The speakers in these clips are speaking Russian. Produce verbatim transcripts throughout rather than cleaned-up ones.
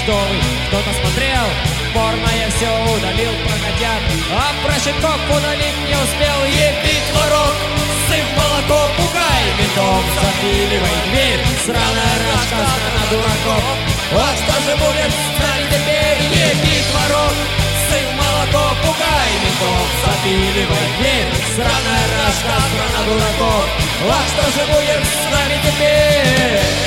почтовый. Кто-то смотрел порно, я все удалил про котят, а про щенков удалить не успел. Ебить ворот, сын молоко, пугай ментов, запиливай дверь, сраная рашка, страна дураков. Вот что же будет с нами теперь? Ебить ворот, сын молоко, пугай ментов, запиливай дверь, сраная рашка, страна дураков. Вот что же будет с нами теперь?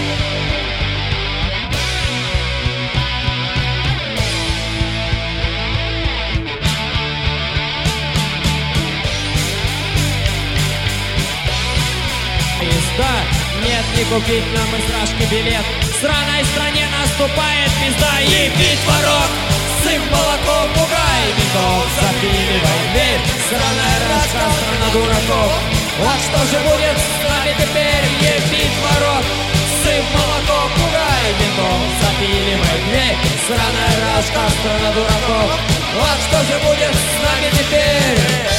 Пизда, нет, не купить нам из Рашки билет. В сраной стране наступает пизда. Ебить ворот, сын молоко, пугай ментов, запиливай дверь, сраная Рашка, страна дураков. Вот что же будет с нами теперь? Ебить ворот, сын молоко, пугай ментов, запиливай дверь, сраная Рашка, страна дураков. Вот что же будет с нами теперь?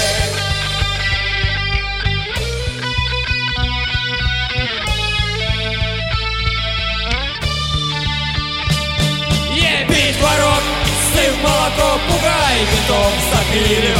Ебить ворот, сын молоко, пугай ментов, запиливай